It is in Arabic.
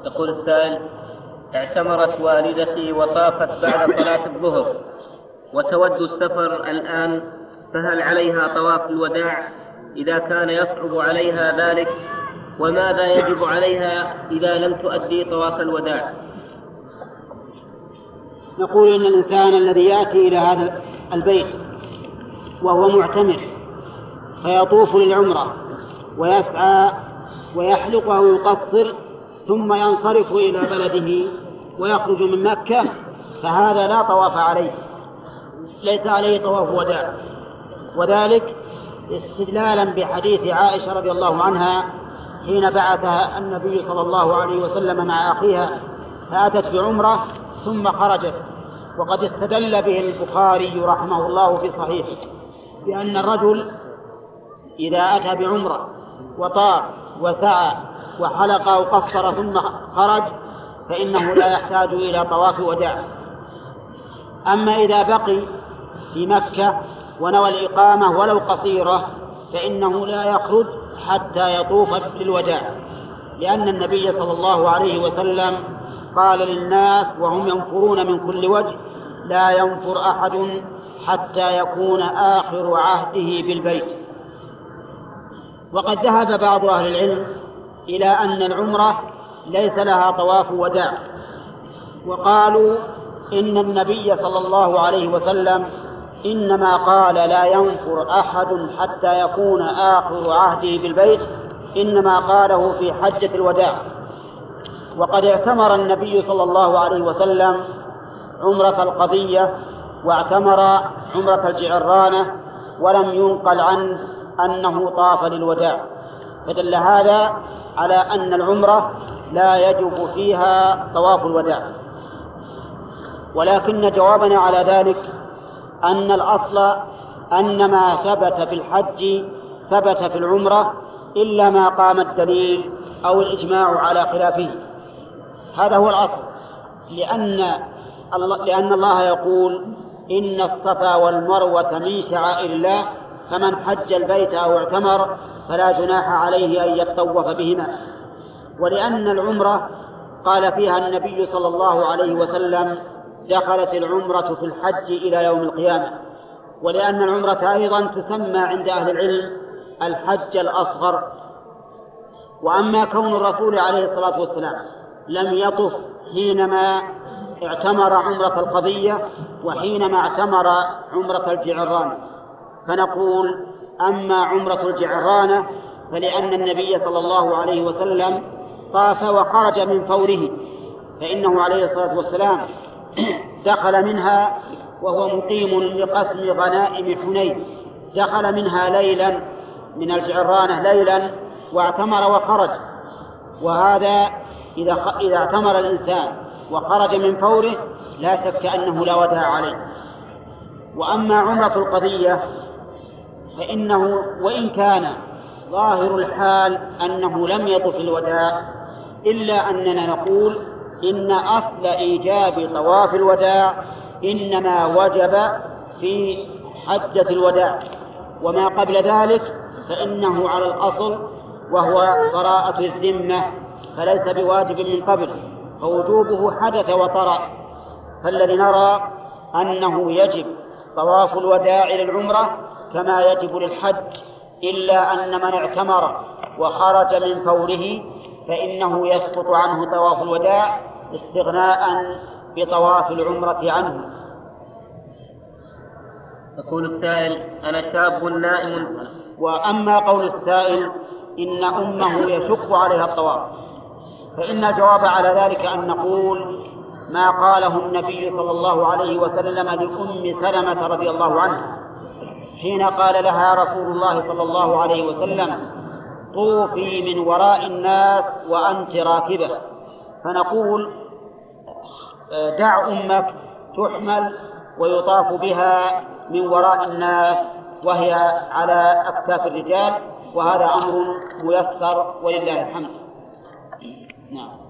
يقول السائل: اعتمرت والدتي وطافت بعد صلاة الظهر وتود السفر الآن، فهل عليها طواف الوداع إذا كان يصعب عليها ذلك؟ وماذا يجب عليها إذا لم تؤدي طواف الوداع؟ نقول إن الإنسان الذي يأتي إلى هذا البيت وهو معتمر فيطوف للعمرة ويسعى ويحلق ويقصر ثم ينصرف إلى بلده ويخرج من مكة، فهذا لا طواف عليه، ليس عليه طواف وداع، وذلك استدلالا بحديث عائشة رضي الله عنها حين بعثها النبي صلى الله عليه وسلم مع أخيها فأتت بعمرة ثم خرجت، وقد استدل به البخاري رحمه الله في صحيحه بأن الرجل إذا أتى بعمرة وطاف وسعى وحلق أو قصر ثم خرج فإنه لا يحتاج إلى طواف وداع. أما إذا بقي في مكة ونوى الإقامة ولو قصيرة فإنه لا يخرج حتى يطوف للوداع، لأن النبي صلى الله عليه وسلم قال للناس وهم ينفرون من كل وجه: لا ينفر أحد حتى يكون آخر عهده بالبيت. وقد ذهب بعض أهل العلم إلى أن العمرة ليس لها طواف وداع، وقالوا إن النبي صلى الله عليه وسلم إنما قال لا ينفر أحد حتى يكون آخر عهده بالبيت، إنما قاله في حجة الوداع. وقد اعتمر النبي صلى الله عليه وسلم عمرة القضية واعتمر عمرة الجعرانة ولم ينقل عنه أنه طاف للوداع، فدل هذا على أن العمرة لا يجب فيها طواف الوداع. ولكن جوابنا على ذلك أن الأصل أن ما ثبت في الحج ثبت في العمرة إلا ما قام الدليل أو الإجماع على خلافه، هذا هو الأصل، لأن الله يقول: إن الصفا والمروة من شعائر الله فمن حج البيت أو اعتمر فلا جناح عليه أن يطوف بهما. ولأن العمرة قال فيها النبي صلى الله عليه وسلم: دخلت العمرة في الحج إلى يوم القيامة. ولأن العمرة أيضا تسمى عند أهل العلم الحج الأصغر. وأما كون الرسول عليه الصلاة والسلام لم يطف حينما اعتمر عمرة القضية وحينما اعتمر عمرة الجعرانة، فنقول: أما عمرة الجعرانة فلأن النبي صلى الله عليه وسلم طاف وخرج من فوره، فإنه عليه الصلاة والسلام دخل منها وهو مقيم لقسم غنائم حنين، دخل منها ليلا من الجعرانة ليلا واعتمر وخرج. وهذا إذا اعتمر الإنسان وخرج من فوره لا شك أنه لا وداع عليه. وأما عمرة القضية فإنه وإن كان ظاهر الحال أنه لم يطف الوداع، إلا أننا نقول إن أصل إيجاب طواف الوداع إنما وجب في حجة الوداع، وما قبل ذلك فإنه على الأصل وهو براءة الذمة، فليس بواجب من قبل، فوجوبه حدث وطرأ. فالذي نرى أنه يجب طواف الوداع للعمرة كما يجب للحج، إلا أن من اعتمر وخرج من فوره فإنه يسقط عنه طواف الوداع استغناء بطواف العمرة عنه. يقول السائل: أنا شاب نائم. وأما قول السائل إن أمه يشق عليها الطواف، فإن الجواب على ذلك أن نقول ما قاله النبي صلى الله عليه وسلم لأم سلمة رضي الله عنها حين قال لها رسول الله صلى الله عليه وسلم: طوفي من وراء الناس وأنت راكبة. فنقول: دع أمك تحمل ويطاف بها من وراء الناس وهي على أكتاف الرجال، وهذا أمر ميسر ولله الحمد. نعم.